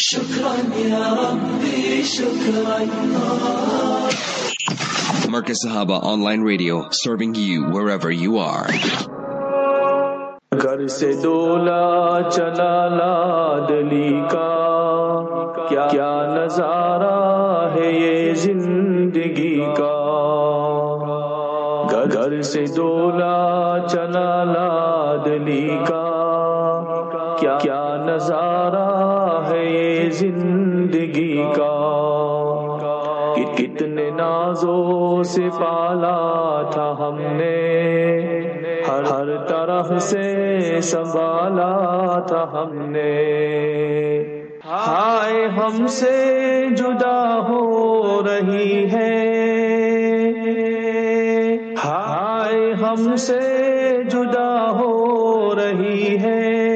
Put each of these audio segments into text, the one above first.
شكرا يا ربي شكرا. Markaz Sahaba Online Radio, serving you wherever you are. घर से डोला चला लाडली का, क्या नजारा है ये जिंदगी का। घर से डोला चला लाडली का, क्या नजारा है ये जिंदगी का। कितने नाजों से पाला था हमने, हर तरह से संभाला था हमने। हाय हमसे जुदा हो रही है, हाय हमसे जुदा हो रही है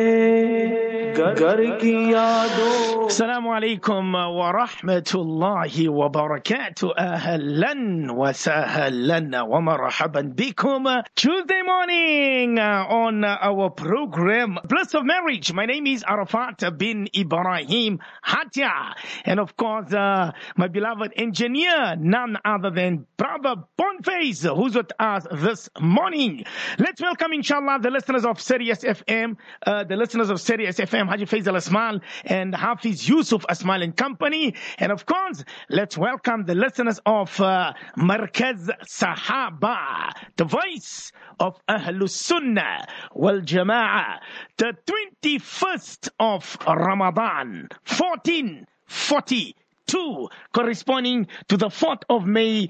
घर की यादों। السلام عليكم ورحمة الله وبركاته. أهلا وسهلا ومرحبا بكم. Tuesday morning on our program Bliss of Marriage. My name is Arafat bin Ibrahim Hatia, and of course my beloved engineer, none other than Brother Boniface, who's with us this morning. Let's welcome inshallah the listeners of Sirius FM, Haji Faisal Asmal and Hafiz Yusuf Asmal and Company. And of course, let's welcome the listeners of Markaz Sahaba, the voice of Ahlus Sunnah wal Jama'ah, the 21st of Ramadan, 1442, corresponding to the 4th of May,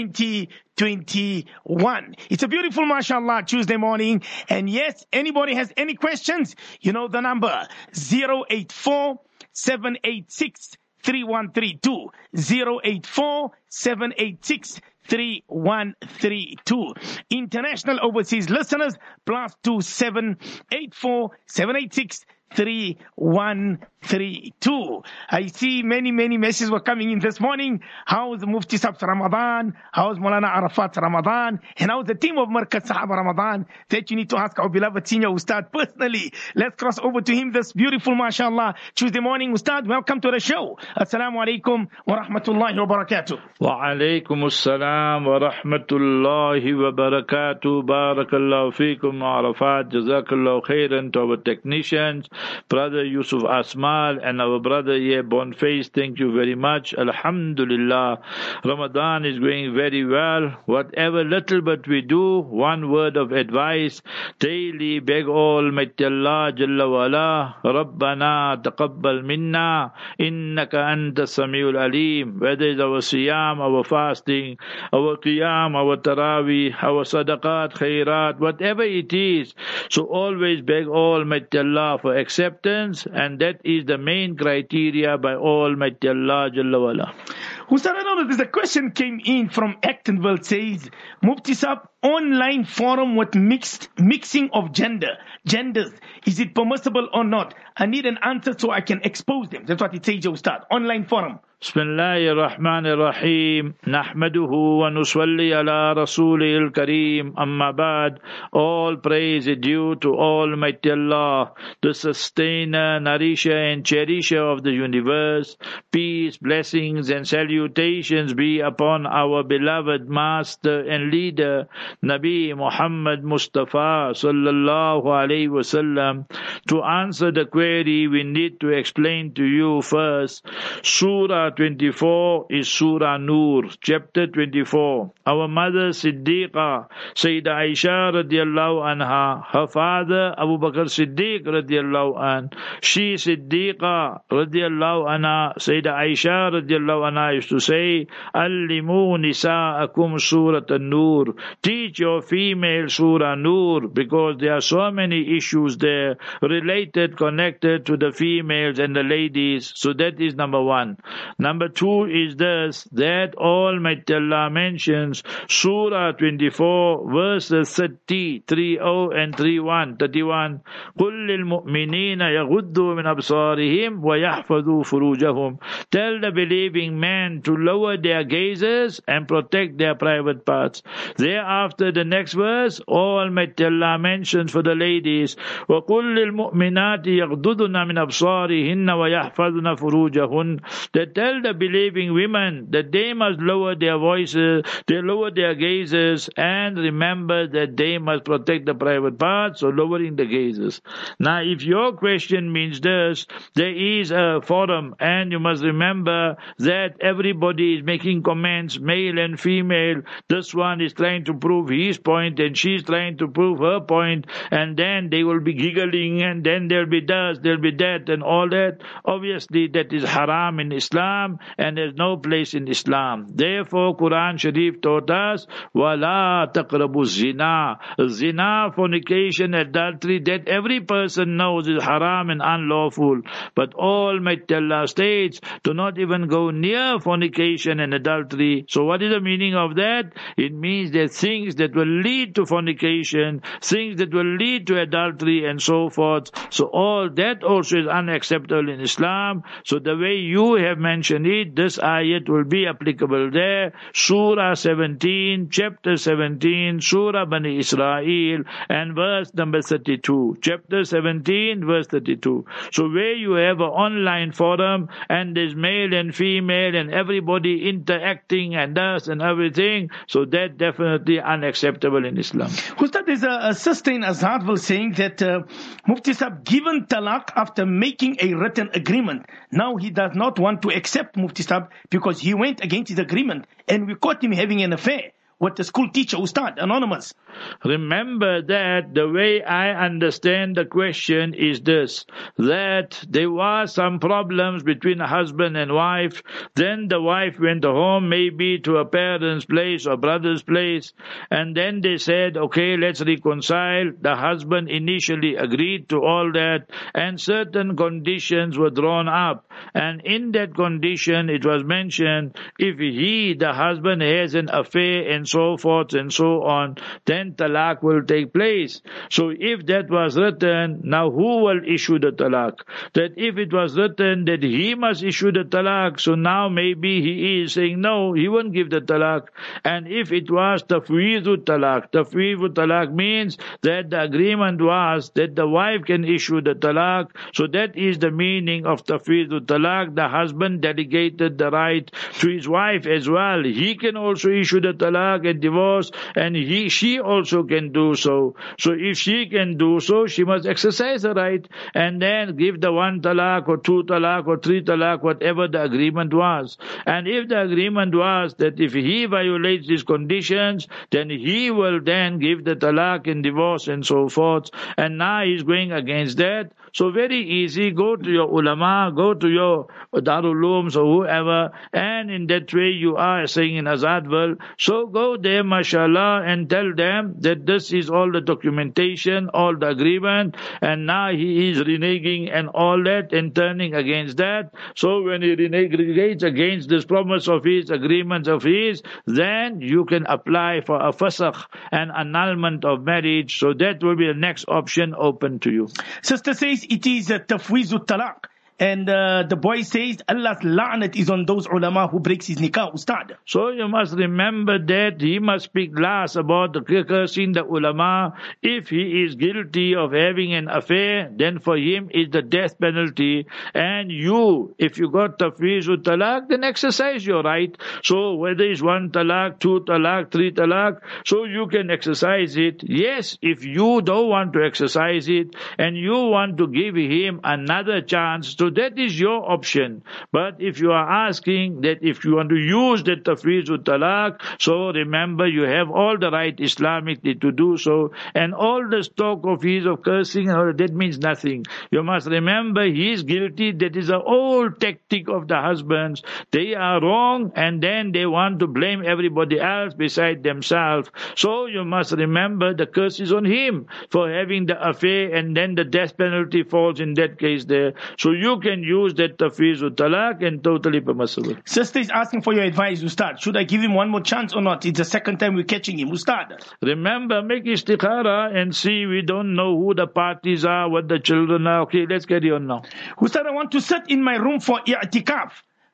2021. It's a beautiful, mashallah, Tuesday morning. And yes, anybody has any questions, you know the number, 084-786-3132, 084-786-3132. International overseas listeners, +27 84-786 3132. I see many messages were coming in this morning. How's Mufti Sab's Ramadan? How's Maulana Arafat's Ramadan? And how's the team of Markaz Sahaba Ramadan? That you need to ask our beloved senior Ustad personally. Let's cross over to him this beautiful, mashallah, Tuesday morning. Ustad, welcome to the show. Assalamu alaikum wa rahmatullahi wa barakatuh. Wa alaikum assalam wa rahmatullahi wa barakatuh. Barakallahu feekum Arafat. Jazakallahu khairan to our technicians, Brother Yusuf Asmal and our brother here, Boniface. Thank you very much. Alhamdulillah. Ramadan is going very well. Whatever little but we do, one word of advice. Daily beg Almighty Allah Jalla wa Ala, Rabbana taqabbal minna, innaka anta samiul alim. Whether it's our siyam, our fasting, our qiyam, our taraweeh, our sadaqat, khairat, whatever it is. So always beg Almighty Allah for acceptance, and that is the main criteria by Almighty Allah Jalla wa Ala. Ustad, I know that there's a question came in from Actonville. It says, Mufti Sahab, online forum with mixing of genders, is it permissible or not? I need an answer so I can expose them. That's what it says, Ustad. Online forum. Bismillahir Rahmanir Rahim. Nahmaduhu wa nusalli ala Rasulil Kareem. Amma ba'd. All praise is due to Almighty Allah, the sustainer, nourisher and cherisher of the universe. Peace, blessings and salutations be upon our beloved master and leader, Nabi Muhammad Mustafa sallallahu alayhi wasallam. To answer the query, we need to explain to you first. Surah 24 is Surah Nur, chapter 24. Our mother Siddiqa, Sayyidah Aisha radiallahu anha, her father Abu Bakr Siddiq radiallahu anh, she Siddiqa radiallahu anha, Sayyidah Aisha radiallahu anha used to say, Allimu nisa'akum Surah An-Nur. Teach your female Surah Nur, because there are so many issues there related, connected to the females and the ladies. So that is number one. Number two is this, that Almighty Allah mentions Surah 24 verses 30 and 31. قُلْ لِلْمُؤْمِنِينَ يَغُضُّوا مِنْ أَبْصَارِهِمْ وَيَحْفَظُوا فُرُوجَهُمْ. Tell the believing men to lower their gazes and protect their private parts. Thereafter after the next verse, Almighty Allah mentions for the ladies, وَقُلْ لِلْمُؤْمِنَاتِ يَغْضُضْنَ مِنْ أَبْصَارِهِنَّ وَيَحْفَظْنَ فُرُوجَهُنَّ. That tell the believing women that they must lower their voices, they lower their gazes, and remember that they must protect the private parts, so lowering the gazes. Now, if your question means this, there is a forum, and you must remember that everybody is making comments, male and female. This one is trying to prove his point, and she's trying to prove her point, and then they will be giggling, and then there'll be this, there'll be that, and all that. Obviously, that is haram in Islam, and there's no place in Islam. Therefore, Quran Sharif taught us, وَلَا تَقْرَبُوا الزِّنَا. Zina, fornication, adultery, that every person knows is haram and unlawful. But Almighty Allah states, do not even go near fornication and adultery. So what is the meaning of that? It means that things that will lead to fornication, things that will lead to adultery and so forth. So all that also is unacceptable in Islam. So the way you have mentioned it, this ayat will be applicable there. Surah 17, chapter 17, Surah Bani Israel, and verse number 32. Chapter 17, verse 32. So where you have an online forum, and there's male and female and everybody interacting and thus and everything, so that definitely unacceptable in Islam. Ustad, there's a sister in Azadville saying that Mufti Sahib given talaq after making a written agreement. Now he does not want to accept Mufti Sahib because he went against his agreement, and we caught him having an affair with the school teacher, Ustad, anonymous. Remember that the way I understand the question is this, that there were some problems between a husband and wife. Then the wife went home, maybe to a parent's place or brother's place, and then they said, okay, let's reconcile. The husband initially agreed to all that, and certain conditions were drawn up. And in that condition, it was mentioned, if he, the husband, has an affair and so forth and so on, then talaq will take place. So if that was written, now who will issue the talaq? That if it was written that he must issue the talaq, so now maybe he is saying no, he won't give the talaq. And if it was tafweezu talaq means that the agreement was that the wife can issue the talaq. So that is the meaning of tafweezu talaq. The husband delegated the right to his wife as well. He can also issue the talaq and divorce, and she also can do so. So if she can do so, she must exercise her right and then give the 1 talaq or 2 talaq or 3 talaq, whatever the agreement was. And if the agreement was that if he violates these conditions, then he will then give the talaq and divorce and so forth. And now he's going against that. So very easy, go to your ulama, go to your Darul Ulooms or whoever, and in that way you are saying in Azadville. So go there, mashallah, and tell them that this is all the documentation, all the agreement, and now he is reneging and all that and turning against that. So when he renegates against this promise of his, agreements of his, then you can apply for a fasakh, an annulment of marriage. So that will be the next option open to you. Sister says it is a tafweezu talaq. And the boy says Allah's la'nat is on those ulama who breaks his nikah, Ustad. So you must remember that he must speak last about the cursing the ulama. If he is guilty of having an affair, then for him is the death penalty. And you, if you got tafweezu talaq, then exercise your right. So whether it's 1 talaq, 2 talaq, 3 talaq, so you can exercise it. Yes, if you don't want to exercise it and you want to give him another chance, so that is your option. But if you are asking that if you want to use the tafweezu talaq, so remember you have all the right Islamically to do so. And all the talk of his of cursing, that means nothing. You must remember he is guilty. That is an old tactic of the husbands. They are wrong and then they want to blame everybody else beside themselves. So you must remember the curse is on him for having the affair, and then the death penalty falls in that case there. So you can use that tafweezu talaq and totally permissible. Sister is asking for your advice, Ustad. Should I give him one more chance or not? It's the second time we're catching him, Ustad. Remember, make istikhara and see. We don't know who the parties are, what the children are. Okay, let's carry on now. Ustad, I want to sit in my room for i'tikaf.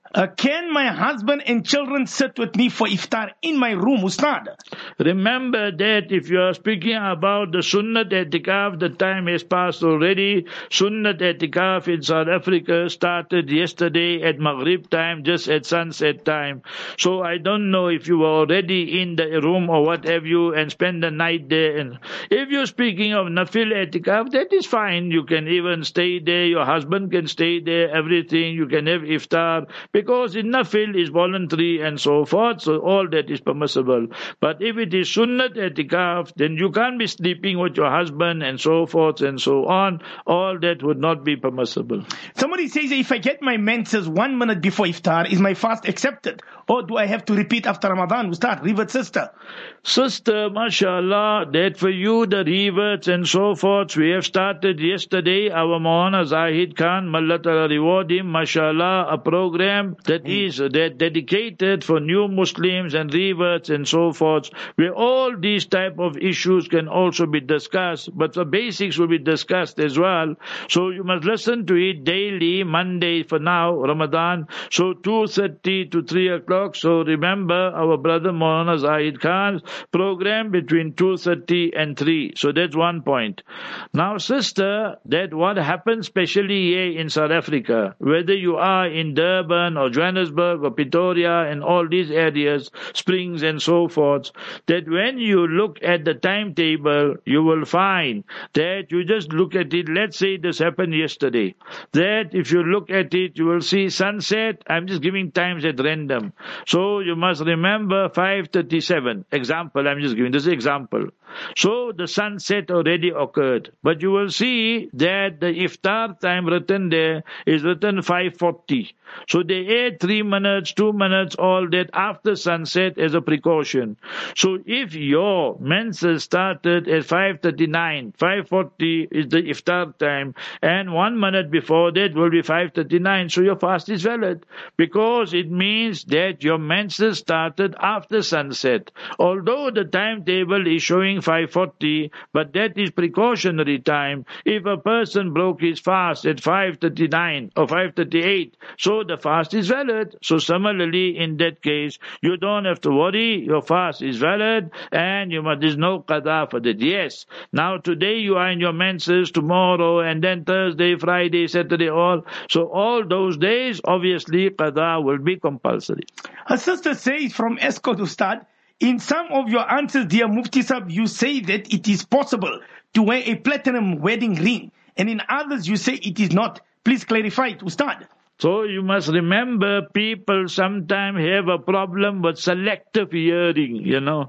Can my husband and children sit with me for iftar in my room, Ustad? Remember that if you are speaking about the Sunnat Etikaf, the time has passed already. Sunnat Etikaf in South Africa started yesterday at Maghrib time, just at sunset time. So I don't know if you were already in the room or what have you and spend the night there. And if you're speaking of Nafil Etikaf, that is fine. You can even stay there. Your husband can stay there, everything. You can have iftar. Because in Nafil is voluntary and so forth, so all that is permissible. But if it is Sunnat Etikaf, then you can't be sleeping with your husband and so forth and so on. All that would not be permissible. Somebody says, if I get my menses 1 minute before iftar, is my fast accepted? Or do I have to repeat after Ramadan? Ustad, revert sister. Sister, mashallah, that for you, the reverts and so forth, we have started yesterday, our Maulana Zahid Khan, Mallah Ta'ala reward him, mashallah, a program that is dedicated for new Muslims and reverts and so forth, where all these type of issues can also be discussed, but the basics will be discussed as well. So you must listen to it daily, Monday for now, Ramadan, so 2:30 to 3 o'clock. So remember our brother Maulana Zahid Khan's program between 2:30 and 3. So that's one point. Now, sister, that what happens especially here in South Africa, whether you are in Durban or Johannesburg or Pretoria and all these areas, Springs and so forth, that when you look at the timetable, you will find that you just look at it, let's say this happened yesterday, that if you look at it, you will see sunset. I'm just giving times at random. So you must remember 5:37. Example, I'm just giving this example. So the sunset already occurred. But you will see that the iftar time written there is written 5:40. So they add 3 minutes, 2 minutes, all that after sunset as a precaution. So if your menses started at 5:39, 5:40 is the iftar time, and 1 minute before that will be 5:39, so your fast is valid, because it means that your menses started after sunset. Although the timetable is showing 5:40, but that is precautionary time. If a person broke his fast at 5:39 or 5:38, so the fast is valid. So similarly, in that case, you don't have to worry. Your fast is valid, and there's no qada for that. Yes, now today you are in your menses, tomorrow, and then Thursday, Friday, Saturday, all. So all those days, obviously, qada will be compulsory. Her sister says from Escort Ustad, in some of your answers, dear Mufti Sahib, you say that it is possible to wear a platinum wedding ring, and in others you say it is not. Please clarify it, Ustad. So you must remember, people sometimes have a problem with selective hearing,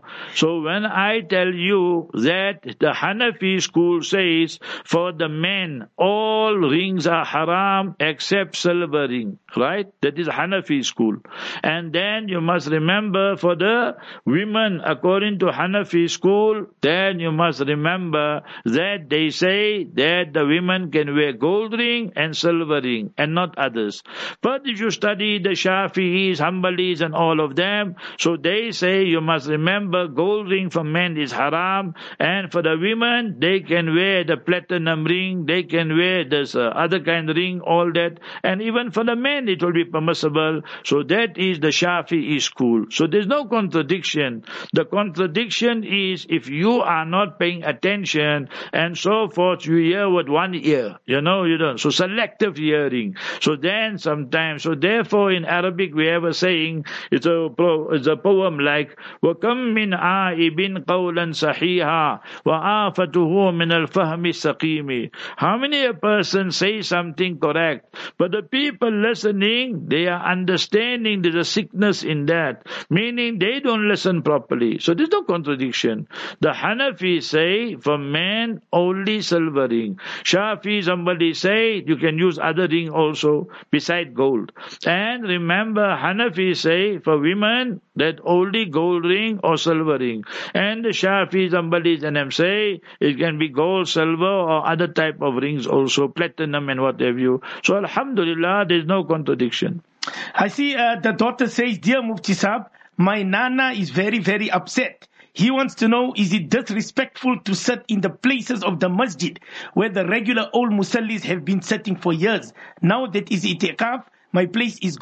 So when I tell you that the Hanafi school says for the men, all rings are haram except silver ring, right? That is Hanafi school. And then you must remember for the women, according to Hanafi school, then you must remember that they say that the women can wear gold ring and silver ring and not others. But if you study the Shafi'is, Hanbalis and all of them, so they say you must remember gold ring for men is haram, and for the women, they can wear the platinum ring, they can wear this other kind of ring, all that, and even for the men it will be permissible. So that is the Shafi'i school. So there's no contradiction. The contradiction is if you are not paying attention and so forth, you hear with one ear, you don't. So selective hearing. So then sometimes, so therefore in Arabic we have a saying, it's a poem like, وَكَمْ مِنْ عَائِبٍ قَوْلًا صَحِيحًا وَآفَتُهُ مِنَ الْفَهْمِ السَّقِيمِ. How many a person say something correct, but the people listening, they are understanding there's a sickness in that, meaning they don't listen properly. So there's no contradiction. The Hanafi say for men only silver ring. Shafi, somebody say you can use other ring also beside gold. And remember, Hanafi say for women that only gold ring or silver ring. And the Shafi, somebody and them say it can be gold, silver or other type of rings also, platinum and what have you. So alhamdulillah, there is no contradiction. I see the daughter says, dear Mufti Sahib, my Nana is very, very upset. He wants to know, is it disrespectful to sit in the places of the masjid where the regular old musallis have been sitting for years? Now that is itikaf, my place is gone.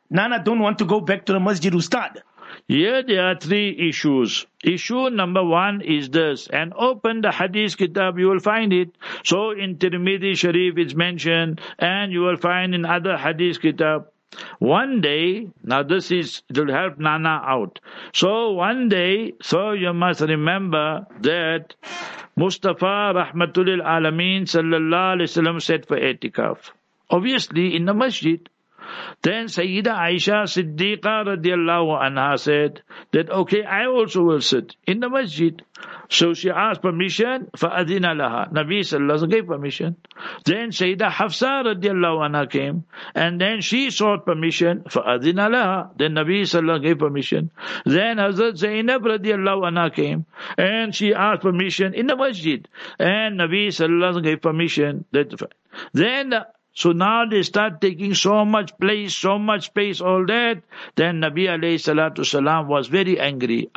Nana don't want to go back to the masjid, Ustad? Here there are three issues. Issue number one is this, and open the Hadith Kitab, you will find it. So in Tirmidhi Sharif it's mentioned, and you will find in other Hadith Kitab. One day, now this is, it will help Nana out. So one day, so you must remember that Mustafa Rahmatul Alameen Sallallahu Alaihi Wasallam said for I'tikaf. Obviously in the masjid. Then Sayyida Aisha Siddiqa radiallahu anha said that, okay, I also will sit in the masjid. So she asked permission, فَأَذِنَ لَهَا. Nabi sallallahu gave permission. Then Sayyida Hafsa radiallahu anha came, and then she sought permission, فَأَذِنَ لَهَا. Then Nabi sallallahu gave permission. Then Hazrat Zainab radiallahu anha came, and she asked permission in the masjid, and Nabi sallallahu gave permission. Then so now they start taking so much place, so much space, all that. Then Nabi alayhi salatu salam was very angry.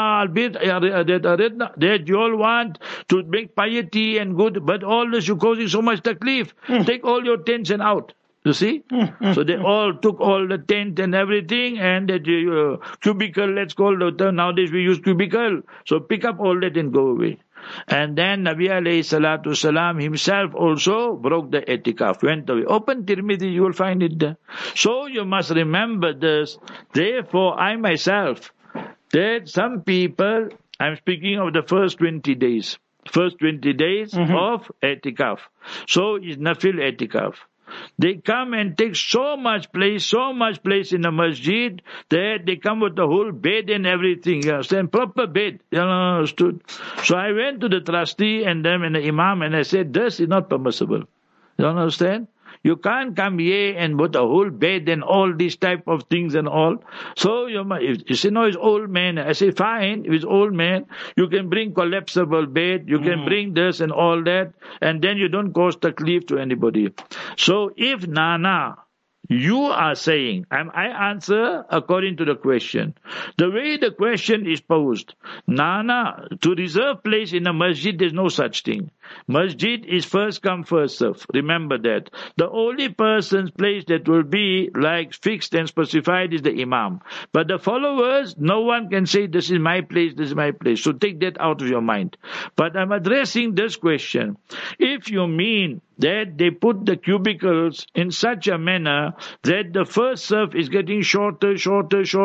That you all want to make piety and good, but all this you're causing so much taklif. Take all your tents and out. You see? So they all took all the tent and everything, and the cubicle, let's call the term. Nowadays we use cubicle. So pick up all that and go away. And then Nabi alayhi salatu salam himself also broke the i'tikaf, went away. Open Tirmidhi, you will find it there. So you must remember this. Therefore, I myself, that some people, I'm speaking of the first 20 days. First 20 days of i'tikaf. So it's nafil i'tikaf. They come and take so much place in the masjid that they come with the whole bed and everything. You understand? Proper bed. You understood? So I went to the trustee and them and the imam, and I said, this is not permissible. You understand? You can't come here and put a whole bed and all these type of things and all. So you say, no, it's old man. I say, fine, if it's old man, you can bring collapsible bed, you can bring this and all that, and then you don't cause taklif to anybody. So if Nana, you are saying, and I answer according to the question. The way the question is posed, Nana, to reserve place in a masjid, there's no such thing. Masjid is first come, first serve. Remember that. The only person's place that will be like fixed and specified is the imam. But the followers, no one can say, this is my place, this is my place. So take that out of your mind. But I'm addressing this question. If you mean that they put the cubicles in such a manner that the first serve is getting shorter, so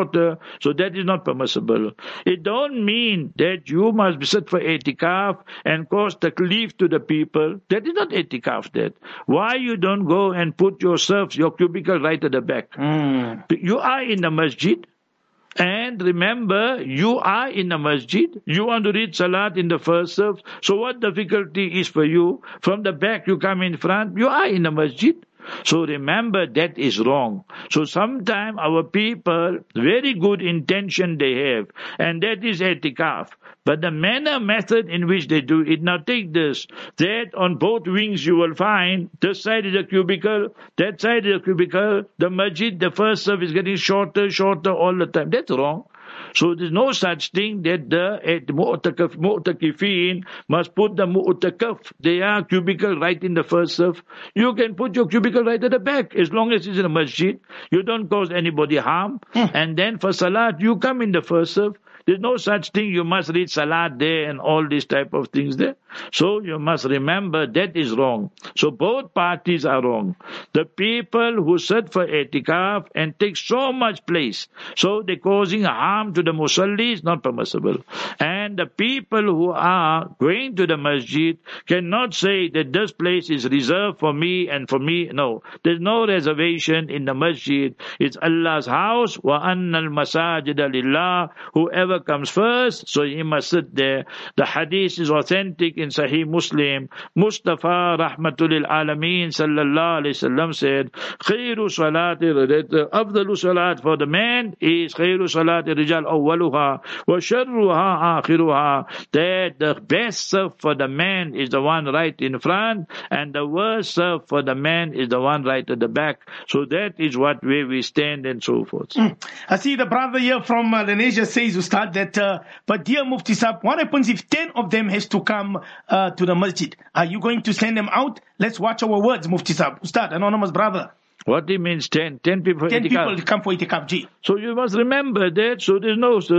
that is not permissible. It don't mean that you must sit for i'tikaf and cause taklif to the people. That is not i'tikaf. That. Why you don't go and put your serves, your cubicle right at the back? You are in the masjid. And remember, you are in the masjid. You want to read salat in the first serve. So what difficulty is for you? From the back you come in front. You are in the masjid. So remember, that is wrong. So sometimes our people, very good intention they have, and that is i'tikaf. But the manner, method in which they do it, now take this, that on both wings you will find, this side is a cubicle, that side is a cubicle, the masjid, the first serve is getting shorter all the time. That's wrong. So there's no such thing that the mu'takifin must put the mu'takaf, their cubicle right in the first serve. You can put your cubicle right at the back, as long as it's in a masjid. You don't cause anybody harm. And then for salat, you come in the first serve. There's no such thing, you must read salat there and all these type of things there. So you must remember that is wrong. So both parties are wrong. The people who sit for i'tikaf and take so much place, so they're causing harm to the musalli, is not permissible. And the people who are going to the masjid cannot say that this place is reserved for me and for me. No, there's no reservation in the masjid. It's Allah's house. Wa annal masajida lillah. Whoever comes first, so he must sit there. The hadith is authentic in Sahih Muslim. Mustafa Rahmatul Alameen Sallallahu Alaihi Wasallam said, Khairu salati, afdalu salat for the man is khairu salati rijal awwaluha wa sharruha akhiruha. That the best serve for the man is the one right in front, and the worst serve for the man is the one right at the back. So that is what way we stand and so forth. I see the brother here from Lenasia says, Ustad, that but dear Mufti Sahib, what happens if 10 of them has to come to the masjid? Are you going to send them out? Let's watch our words, Mufti Sahib. Ustad, anonymous brother. What it means 10 people. 10 people come for itikaf, ji. So you must remember that. So there's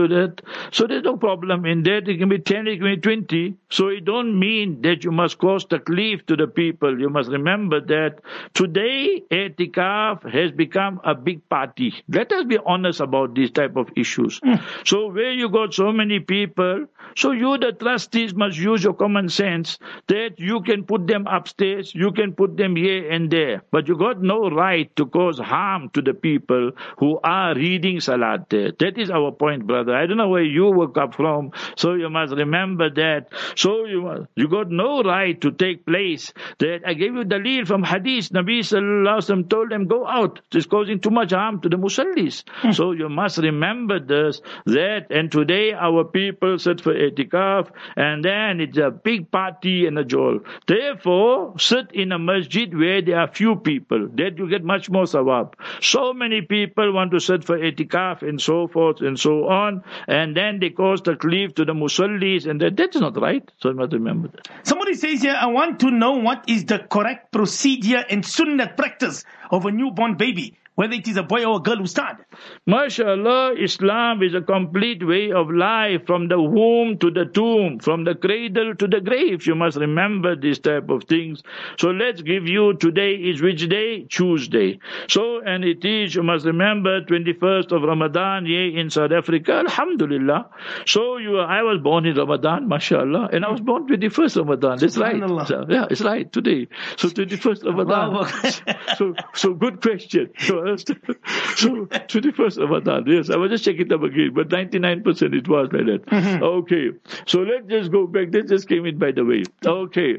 no problem in that. It can be 10, it can be 20. So it don't mean that you must cause taklif to the people. You must remember that today itikaf has become a big party. Let us be honest about these type of issues. So where you got so many people, so you the trustees must use your common sense that you can put them upstairs, you can put them here and there, but you got no right to cause harm to the people who are reading Salat there. That is our point, brother. I don't know where you woke up from, so you must remember that. So you got no right to take place. That I gave you dalil from hadith. Nabi sallallahu alaihi wasallam told them, go out. It's causing too much harm to the musallis. So you must remember this, that, and today our people sit for itikaf, and then it's a big party and a jol. Therefore, sit in a masjid where there are few people. That you get much more sawab. So many people want to sit for itikaf and so forth and so on, and then they cause taklif to the musallis, and that is not right. So you must remember that. Somebody says here, I want to know what is the correct procedure and sunnah practice of a newborn baby, whether it is a boy or a girl, Ustad. MashaAllah, Islam is a complete way of life, from the womb to the tomb, from the cradle to the grave. You must remember this type of things. So let's give you, today is which day? Tuesday. So, and it is, you must remember, 21st of Ramadan here in South Africa. Alhamdulillah. So I was born in Ramadan, MashaAllah, and I was born 21st Ramadan. That's right. So, yeah, it's right, today. So 21st Ramadan. So good question. So 21st Ramadan, yes, I was just checking it up again, but 99% it was like that. Okay, so let's just go back. This just came in by the way. Okay,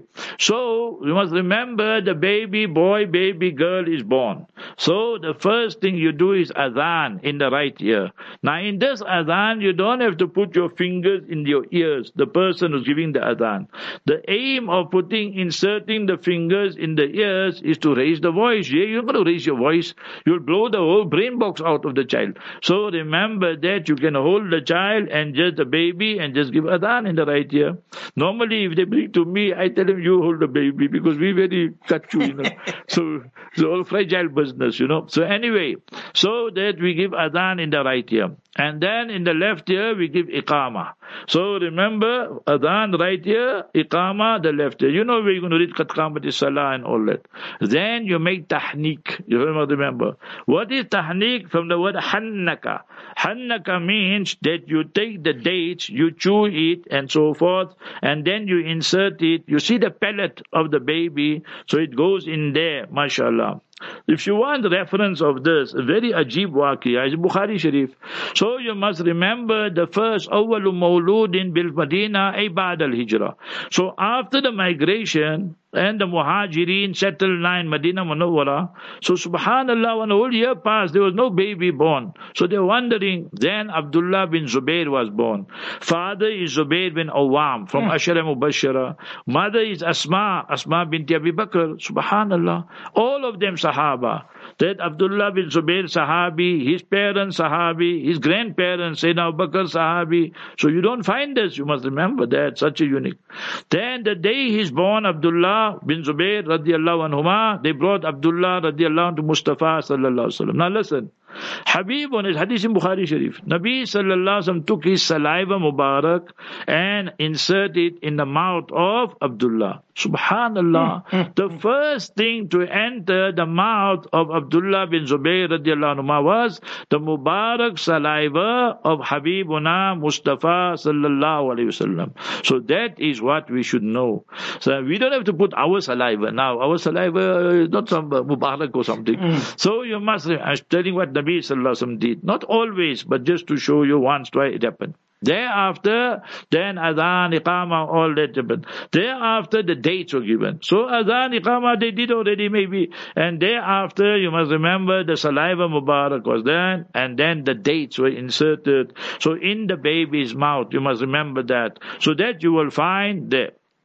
so you must remember the baby boy, baby girl is born. So the first thing you do is adhan in the right ear. Now in this adhan, you don't have to put your fingers in your ears, the person who's giving the adhan. The aim of inserting the fingers in the ears is to raise the voice. Yeah, you're going to raise your voice. You'll blow the whole brain box out of the child. So remember that you can hold the child and just the baby and just give adhan in the right ear. Normally, if they bring to me, I tell them, you hold the baby, because we very cut you, So it's all fragile business, So anyway, so that we give adhan in the right ear. And then in the left ear, we give iqamah. So remember, adhan right ear, iqamah the left ear. You know where you're going to read qad qamati salah and all that. Then you make tahniq. You remember. What is tahniq? From the word hannaka. Hannaka means that you take the dates, you chew it and so forth, and then you insert it. You see the pellet of the baby, so it goes in there, mashallah. If you want reference of this, a very ajib waqiyah is Bukhari Sharif. So you must remember the first awwalu mawludin bil Madina ay ba'd al hijrah. So after the migration and the Muhajirin settled in Medina Munawwara, so subhanallah, when a whole year passed, there was no baby born. So they're wondering, then Abdullah bin Zubayr was born. Father is Zubayr bin Awam from Ashara Mubashara. Mother is Asma binti Abi Bakr. Subhanallah. All of them Sahaba. That Abdullah bin Zubayr Sahabi, his parents Sahabi, his grandparents Sayyidina Abu Bakr Sahabi. So you don't find this, you must remember that, such a unique. Then the day he's born, Abdullah bin Zubayr radiallahu anhuma, they brought Abdullah radiallahu anhu to Mustafa sallallahu alaihi wasallam. Now listen, Habib on his hadith in Bukhari Sharif, Nabi sallallahu alaihi wasallam took his saliva Mubarak and inserted in the mouth of Abdullah. Subhanallah. The first thing to enter the mouth of Abdullah bin Zubayr radiallahu anhu was the Mubarak saliva of Habibuna Mustafa sallallahu alaihi wasallam. So that is what we should know. So we don't have to put our saliva now. Our saliva is not some Mubarak or something. So you must, I'm telling what Nabi sallallahu alaihi wasallam did. Not always, but just to show you once, twice it happened. Thereafter, then adhan, iqamah, all that happened. Thereafter, the dates were given. So adhan, iqamah, they did already maybe. And thereafter, you must remember the saliva Mubarak was done, and then the dates were inserted. So in the baby's mouth, you must remember that. So that you will find there.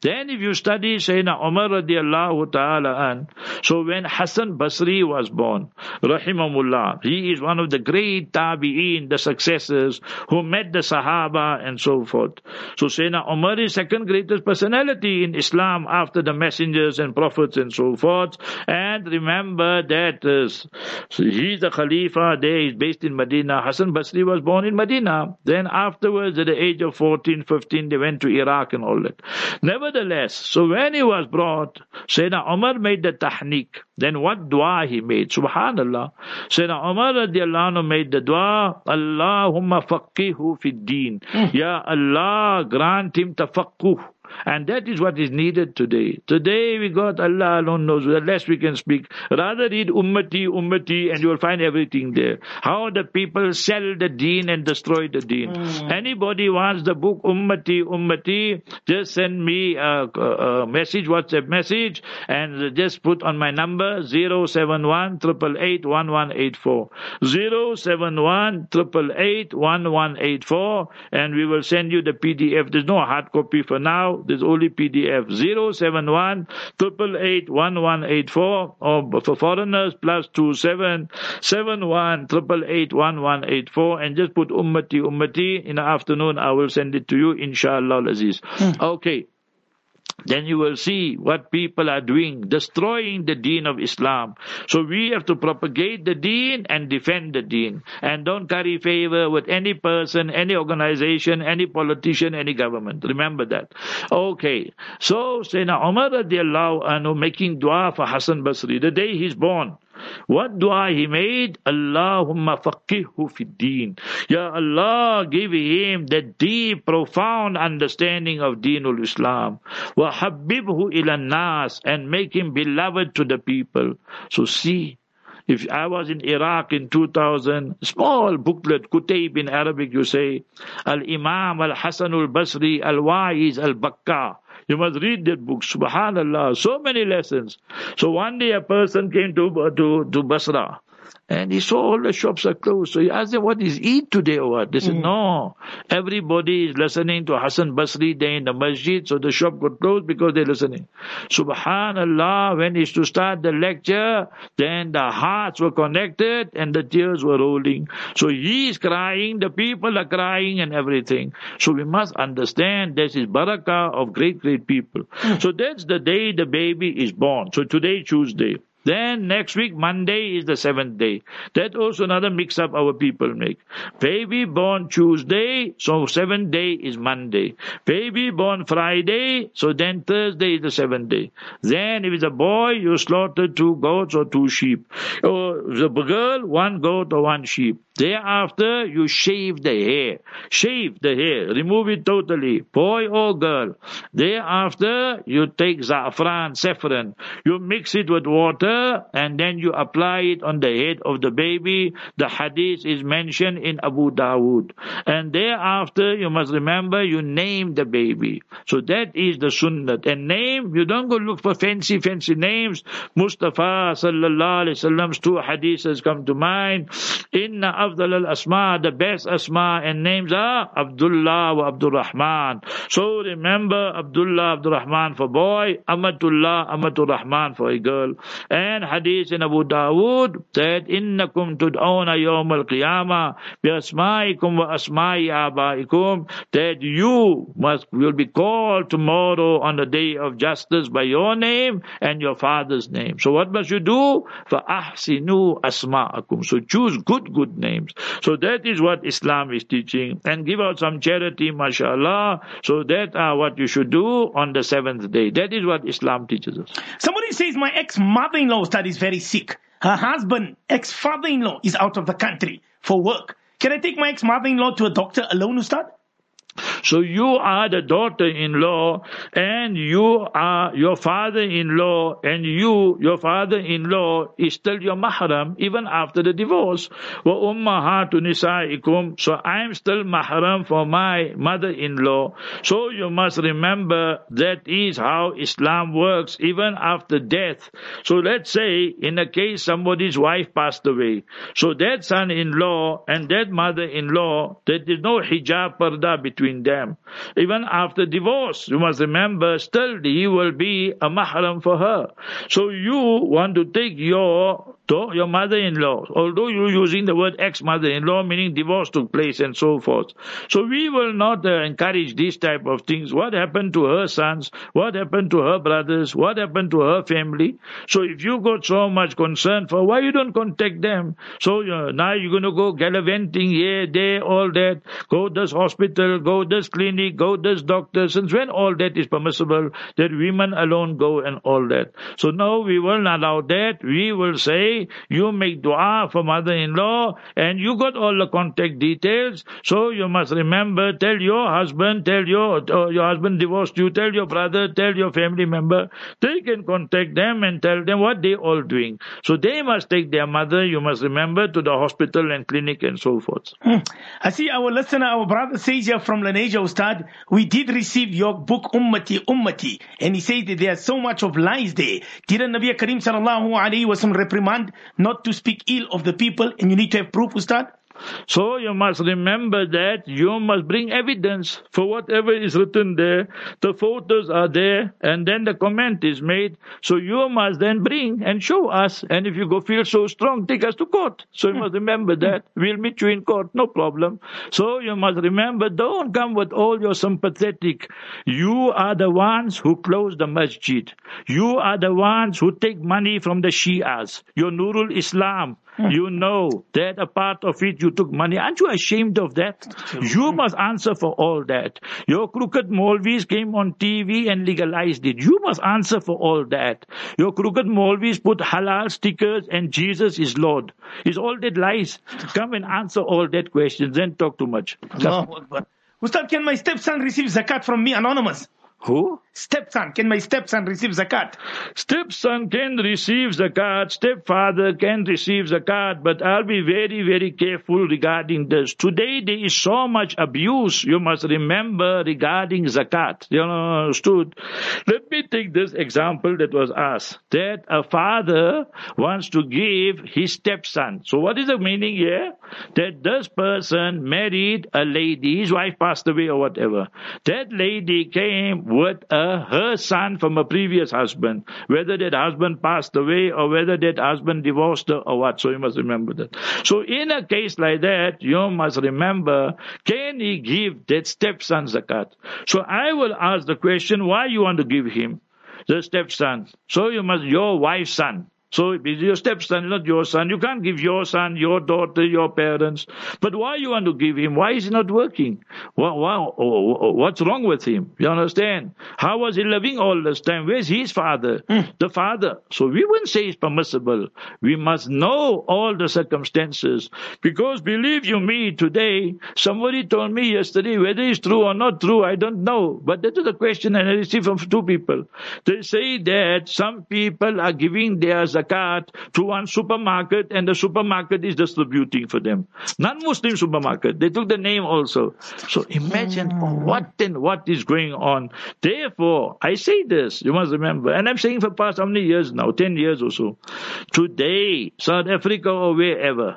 Then if you study Sayyidina Umar radiallahu ta'ala an, so when Hassan Basri was born, rahimahullah, he is one of the great tabi'een, the successors, who met the Sahaba and so forth. So Sayyidina Umar is second greatest personality in Islam after the messengers and prophets and so forth. And remember that so he's the Khalifa there, he's based in Medina. Hassan Basri was born in Medina. Then afterwards, at the age of 14, 15, they went to Iraq and all that. Nevertheless, so when he was brought, Sayyidina Umar made the tahniq. Then what dua he made? Subhanallah. Sayyidina Umar radiallahu anhu made the dua, Allahumma faqqihu fid deen. Ya Allah, grant him tafaqquh. And that is what is needed today. Today we got Allah alone knows, the less we can speak. Rather read Ummati, Ummati, and you will find everything there. How the people sell the deen and destroy the deen. Anybody wants the book Ummati, Ummati, just send me a message, WhatsApp message, and just put on my number 071 888 1184. 071 888 1184, and we will send you the PDF. There's no hard copy for now. There's only PDF. 071 888 1184, or for foreigners +27 71 888 1184, and just put Ummati, Ummati. In the afternoon I will send it to you, inshallah Aziz. Okay. Then you will see what people are doing, destroying the deen of Islam. So we have to propagate the deen and defend the deen. And don't curry favor with any person, any organization, any politician, any government. Remember that. Okay. So Sayyidina Umar radiallahu anhu making dua for Hassan Basri the day he's born. What dua he made? Allahumma faqihhu fid deen. Ya Allah, give him the deep, profound understanding of Deenul Islam. Wa habibhu ila nas, and make him beloved to the people. So see, if I was in Iraq in 2000, small booklet, Kutayb in Arabic, you say, Al-Imam Al-Hasan Al-Basri Al-Wa'iz Al-Bakka. You must read that book. Subhanallah. So many lessons. So one day a person came to Basra, and he saw all the shops are closed. So he asked them, what is Eid today or what? They said, no. Everybody is listening to Hassan Basri there in the masjid, so the shop got closed because they're listening. Subhanallah, when he used to start the lecture, then the hearts were connected and the tears were rolling. So he is crying, the people are crying and everything. So we must understand this is barakah of great, great people. So that's the day the baby is born. So today, Tuesday. Then next week, Monday is the 7th day. That also another mix-up our people make. Baby born Tuesday, so 7th day is Monday. Baby born Friday, so then Thursday is the 7th day. Then if it's a boy, you slaughter 2 goats or 2 sheep. Or if it's a girl, 1 goat or 1 sheep. Thereafter, you shave the hair. Shave the hair. Remove it totally. Boy or girl. Thereafter, you take saffron. You mix it with water, and then you apply it on the head of the baby. The hadith is mentioned in Abu Dawood. And thereafter, you must remember, you name the baby. So that is the sunnah. And name, you don't go look for fancy names. Mustafa sallallahu alaihi wasallam's 2 hadiths come to mind. Inna afdal al-asma, the best asma and names are Abdullah wa Abdul Rahman. So remember, Abdullah, Abdul Rahman for boy, Amatullah, Amatul Rahman for a girl. And hadith in Abu Dawood said, Innakum tud'awna yawm al-qiyamah bi asma'ikum wa asma'i abaikum, that you will be called tomorrow on the day of justice by your name and your father's name. So what must you do? فَأَحْسِنُوا أَسْمَاءَكُمْ. So choose good names. So that is what Islam is teaching. And give out some charity, mashallah. So that are what you should do on the 7th day. That is what Islam teaches us. Somebody says, my ex-mother-in-law is very sick. Her husband, ex-father-in-law, is out of the country for work. Can I take my ex-mother-in-law to a doctor alone, Ustad? So you are the daughter-in-law, and you are your father-in-law, and your father-in-law is still your mahram even after the divorce. Wa ummahatu nisaikum. So I'm still mahram for my mother-in-law. So you must remember that is how Islam works even after death. So let's say in a case somebody's wife passed away. So that son-in-law and that mother-in-law, there is no hijab parda between between them. Even after divorce, you must remember, still he will be a mahram for her. So you want to take your mother-in-law, although you're using the word ex-mother-in-law, meaning divorce took place and so forth. So we will not encourage these type of things. What happened to her sons? What happened to her brothers? What happened to her family? So if you got so much concern for, why you don't contact them? So now you're going to go gallivanting here, there, all that. Go this hospital, go this clinic, go this doctor. Since when all that is permissible, that women alone go and all that? So no, we will not allow that. We will say, you make dua for mother-in-law and you got all the contact details. So you must remember, tell your husband, your husband divorced you, tell your brother, tell your family member, they can contact them and tell them what they all doing. So they must take their mother, you must remember, to the hospital and clinic and so forth. I see our listener, our brother says here from Lenasia, Ustad, we did receive your book Ummati, and he says that there's so much of lies there. Didn't Nabi Kareem sallallahu alayhi wa sallam reprimand not to speak ill of the people, and you need to have proof, Ustad? So you must remember that you must bring evidence for whatever is written there. The photos are there and then the comment is made. So you must then bring and show us. And if you feel so strong, take us to court. So you must remember that. We'll meet you in court, no problem. So you must remember, don't come with all your sympathetic. You are the ones who close the masjid. You are the ones who take money from the Shias. Your Nurul Islam. You know that a part of it you took money. Aren't you ashamed of that? You must answer for all that. Your crooked Maulvis came on TV and legalized it. You must answer for all that. Your crooked Maulvis put halal stickers and Jesus is Lord. Is all that lies? Come and answer all that questions. Then talk too much. Ustad, can my stepson receive zakat from me, anonymous? Who? Stepson. Can my stepson receive zakat? Stepson can receive zakat. Stepfather can receive zakat. But I'll be very, very careful regarding this. Today there is so much abuse, you must remember, regarding zakat. You understood? Let me take this example that was asked. That a father wants to give his stepson. So what is the meaning here? That this person married a lady, his wife passed away or whatever. That lady came with her son from a previous husband, whether that husband passed away or whether that husband divorced her or what. So you must remember that. So in a case like that, you must remember, can he give that stepson zakat? So I will ask the question, why you want to give him the stepson? So you must, your wife's son. So it is your stepson, not your son. You can't give your son, your daughter, your parents. But why you want to give him? Why is he not working? What's wrong with him? You understand? How was he living all this time? Where's his father? The father. So we wouldn't say it's permissible. We must know all the circumstances. Because believe you me, today, somebody told me yesterday, whether it's true or not true, I don't know. But that is the question I received from two people. They say that some people are giving their zakat to one supermarket and the supermarket is distributing for them. Non-Muslim supermarket. They took the name also. So imagine what is going on. Therefore, I say this, you must remember, and I'm saying for past how many years now, 10 years or so. Today, South Africa or wherever,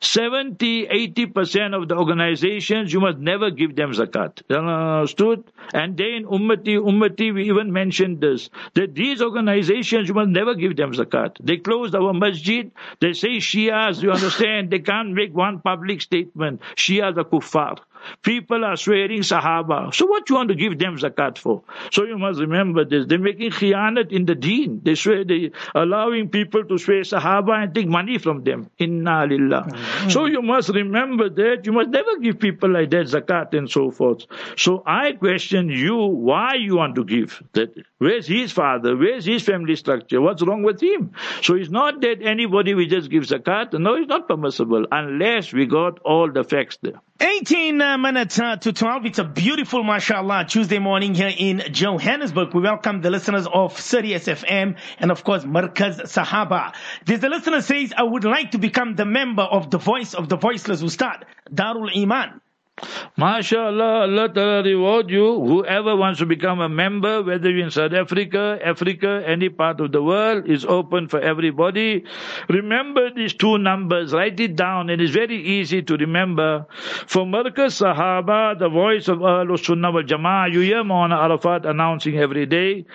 70-80% of the organizations, you must never give them zakat. Understood? And then Ummati, we even mentioned this, that these organizations, you must never give them zakat. They closed our masjid. They say Shias, you understand, they can't make one public statement. Shias are kuffar. People are swearing Sahaba. So what you want to give them zakat for? So you must remember this. They're making khiyanat in the deen. They allowing people to swear Sahaba and take money from them. Inna lillah. So you must remember that. You must never give people like that zakat and so forth. So I question you, why you want to give that? Where's his father? Where's his family structure? What's wrong with him? So it's not that anybody will just give zakat. No, it's not permissible unless we got all the facts there. 18 minutes to 12. It's a beautiful, mashallah, Tuesday morning here in Johannesburg. We welcome the listeners of Sirius FM and, of course, Markaz Sahaba. There's a listener says, I would like to become the member of the Voice of the Voiceless, Ustad, Darul Iman. MashaAllah, Allah Ta'ala reward you. Whoever wants to become a member, whether you're in South Africa, any part of the world, is open for everybody. Remember these two numbers, write it down, it is very easy to remember. For Markaz Sahaba, the voice of Ahlul Sunnah wal Jama'ah, you hear Maulana Arafat announcing every day,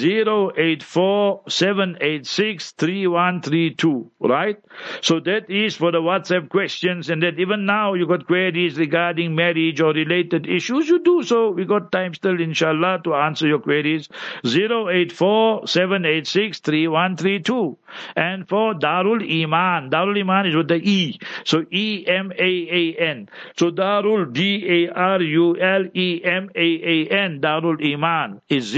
084-786-3132, right? So that is for the WhatsApp questions, and that even now you got queries regarding marriage or related issues, you do so. We got time still, inshallah, to answer your queries. 084-786-3132. And for Darul Iman is with the E. So E-M-A-A-N. So Darul, D-A-R-U-L-E-M-A-A-N, Darul Iman is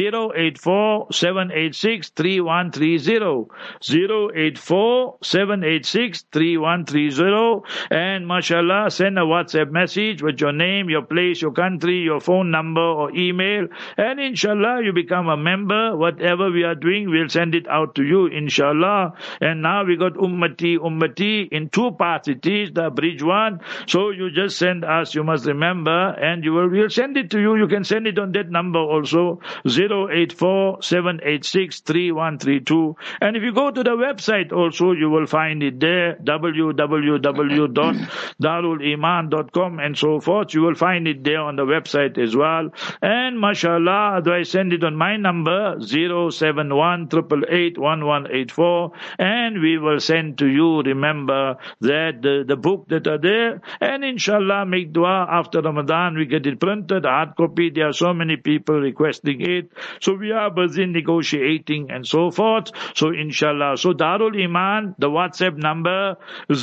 084-786-3130. 084-786-3130. And mashallah, send a WhatsApp message with your name, your place, your country, your phone number or email, and inshallah you become a member. Whatever we are doing, we'll send it out to you, inshallah. And now we got Ummati in two parts. It is the bridge one. So you just send us, you must remember, and we'll send it to you. You can send it on that number also, 084-786-3132. And if you go to the website also, you will find it there, www.daruliman.com and so forth. You will find it there on the website as well. And mashallah, otherwise send it on my number, 071-888-1184, and we will send to you, remember, that the book that are there. And inshallah, make dua after Ramadan, we get it printed, hard copy. There are so many people requesting it. So we are busy negotiating and so forth. So inshallah. So Darul Iman, the WhatsApp number,